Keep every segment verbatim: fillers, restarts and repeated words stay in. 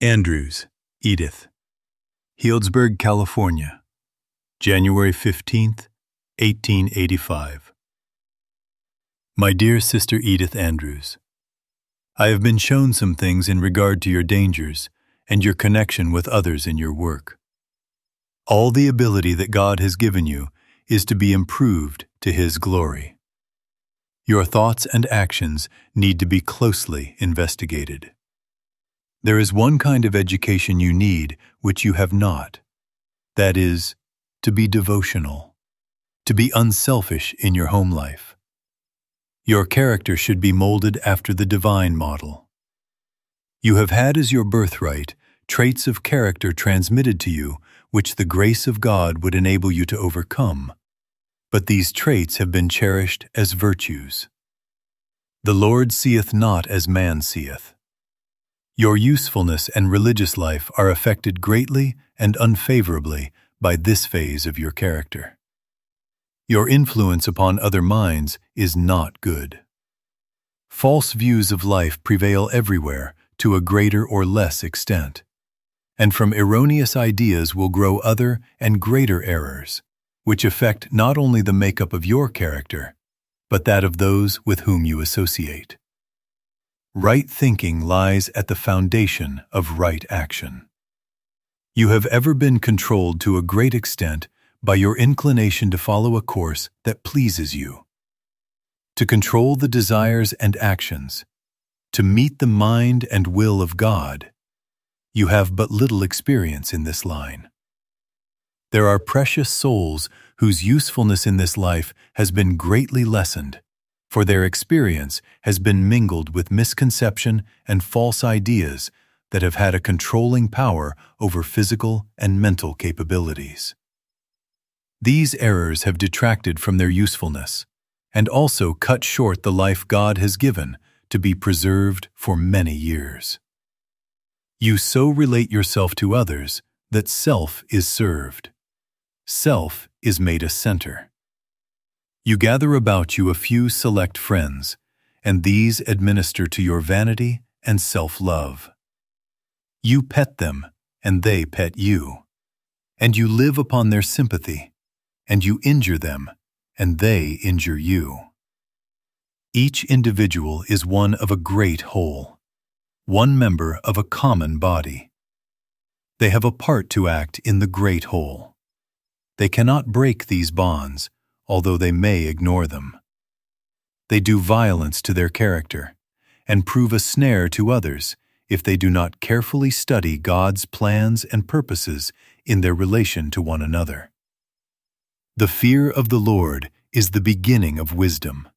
Andrews, Edith. Healdsburg, California, January fifteenth, eighteen eighty-five. My dear Sister Edith Andrews, I have been shown some things in regard to your dangers and your connection with others in your work. All the ability that God has given you is to be improved to His glory. Your thoughts and actions need to be closely investigated. There is one kind of education you need which you have not. That is, to be devotional, to be unselfish in your home life. Your character should be molded after the divine model. You have had as your birthright traits of character transmitted to you which the grace of God would enable you to overcome, but these traits have been cherished as virtues. The Lord seeth not as man seeth. Your usefulness and religious life are affected greatly and unfavorably by this phase of your character. Your influence upon other minds is not good. False views of life prevail everywhere to a greater or less extent, and from erroneous ideas will grow other and greater errors, which affect not only the makeup of your character, but that of those with whom you associate. Right thinking lies at the foundation of right action. You have ever been controlled to a great extent by your inclination to follow a course that pleases you, to control the desires and actions, to meet the mind and will of God. You have but little experience in this line. There are precious souls whose usefulness in this life has been greatly lessened, for their experience has been mingled with misconception and false ideas that have had a controlling power over physical and mental capabilities. These errors have detracted from their usefulness and also cut short the life God has given to be preserved for many years. You so relate yourself to others that self is served. Self is made a center. You gather about you a few select friends, and these administer to your vanity and self-love. You pet them, and they pet you, and you live upon their sympathy, and you injure them, and they injure you. Each individual is one of a great whole, one member of a common body. They have a part to act in the great whole. They cannot break these bonds, although they may ignore them. They do violence to their character and prove a snare to others if they do not carefully study God's plans and purposes in their relation to one another. The fear of the Lord is the beginning of wisdom.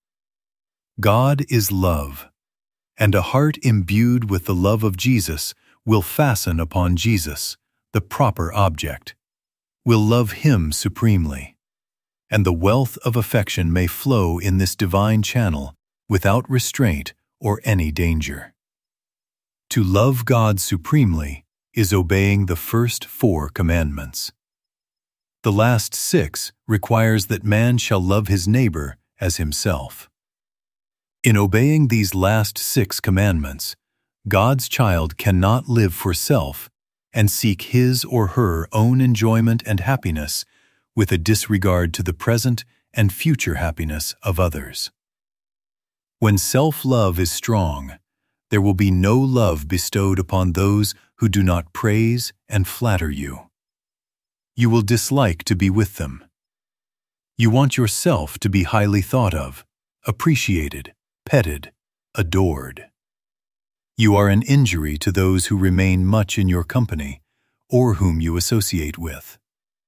God is love, and a heart imbued with the love of Jesus will fasten upon Jesus, the proper object, will love Him supremely, and the wealth of affection may flow in this divine channel without restraint or any danger. To love God supremely is obeying the first four commandments. The last six requires that man shall love his neighbor as himself. In obeying these last six commandments, God's child cannot live for self and seek his or her own enjoyment and happiness with a disregard to the present and future happiness of others. When self-love is strong, there will be no love bestowed upon those who do not praise and flatter you. You will dislike to be with them. You want yourself to be highly thought of, appreciated, petted, adored. You are an injury to those who remain much in your company or whom you associate with.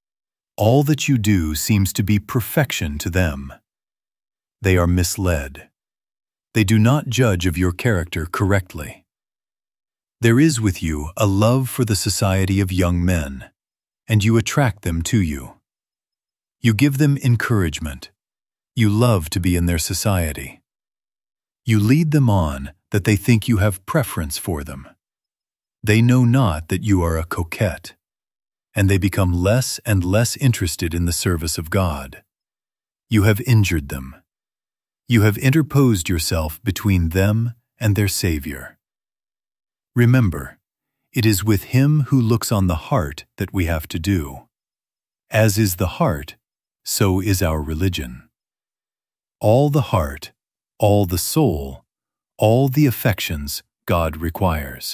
All that you do seems to be perfection to them. They are misled. They do not judge of your character correctly. There is with you a love for the society of young men, and you attract them to you. You give them encouragement. You love to be in their society. You lead them on that they think you have preference for them. They know not that you are a coquette, and they become less and less interested in the service of God. You have injured them. You have interposed yourself between them and their Savior. Remember, It is with Him who looks on the heart that we have to do. As is the heart, so is our religion. All the heart, all the soul, all the affections God requires.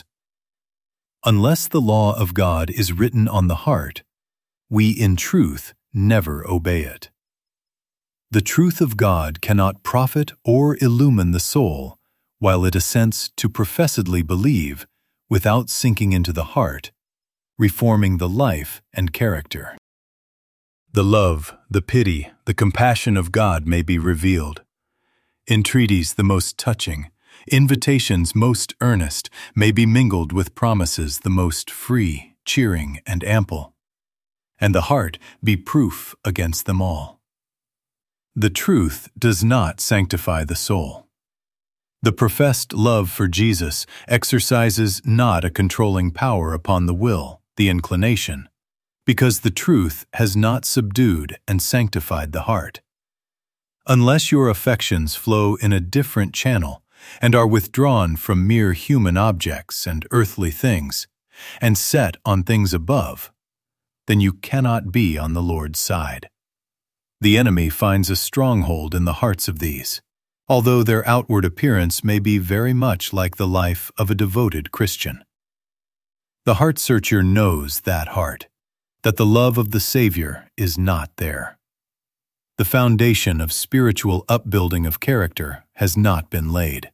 Unless the law of God is written on the heart, we in truth never obey it. The truth of God cannot profit or illumine the soul while it assents to professedly believe without sinking into the heart, reforming the life and character. The love, the pity, the compassion of God may be revealed. Entreaties the most touching, invitations most earnest may be mingled with promises the most free, cheering, and ample, and the heart be proof against them all. The truth does not sanctify the soul. The professed love for Jesus exercises not a controlling power upon the will, the inclination, because the truth has not subdued and sanctified the heart. Unless your affections flow in a different channel and are withdrawn from mere human objects and earthly things, and set on things above, then you cannot be on the Lord's side. The enemy finds a stronghold in the hearts of these, although their outward appearance may be very much like the life of a devoted Christian. The heart searcher knows that heart, that the love of the Savior is not there. The foundation of spiritual upbuilding of character has not been laid.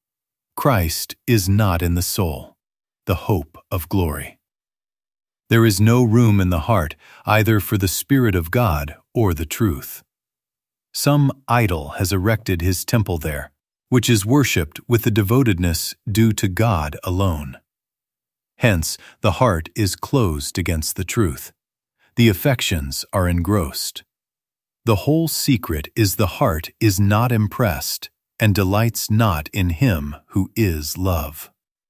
Christ is not in the soul, the hope of glory. There is no room in the heart either for the Spirit of God or the truth. Some idol has erected his temple there, which is worshipped with the devotedness due to God alone. Hence, the heart is closed against the truth. The affections are engrossed. The whole secret is the heart is not impressed and delights not in Him who is love.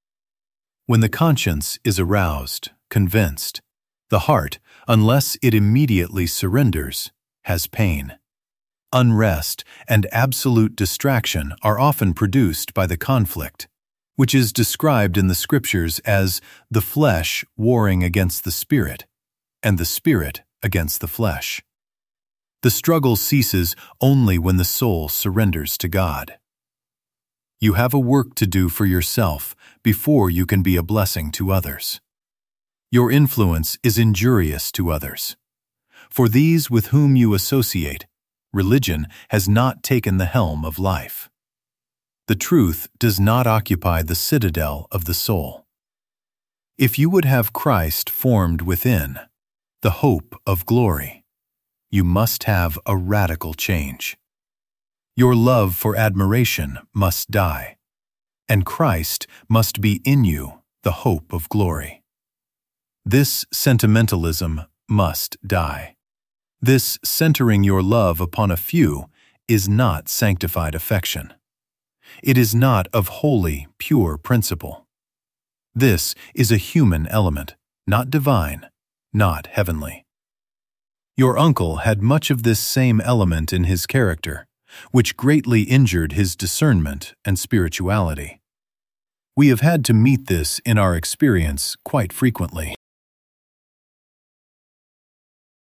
When the conscience is aroused, convinced, the heart, unless it immediately surrenders, has pain. Unrest and absolute distraction are often produced by the conflict, which is described in the Scriptures as the flesh warring against the spirit, and the spirit against the flesh. The struggle ceases only when the soul surrenders to God. You have a work to do for yourself before you can be a blessing to others. Your influence is injurious to others. For these with whom you associate, religion has not taken the helm of life. The truth does not occupy the citadel of the soul. If you would have Christ formed within, the hope of glory, you must have a radical change. Your love for admiration must die, and Christ must be in you, the hope of glory. This sentimentalism must die. This centering your love upon a few is not sanctified affection. It is not of holy, pure principle. This is a human element, not divine, not heavenly. Your uncle had much of this same element in his character, which greatly injured his discernment and spirituality. We have had to meet this in our experience quite frequently.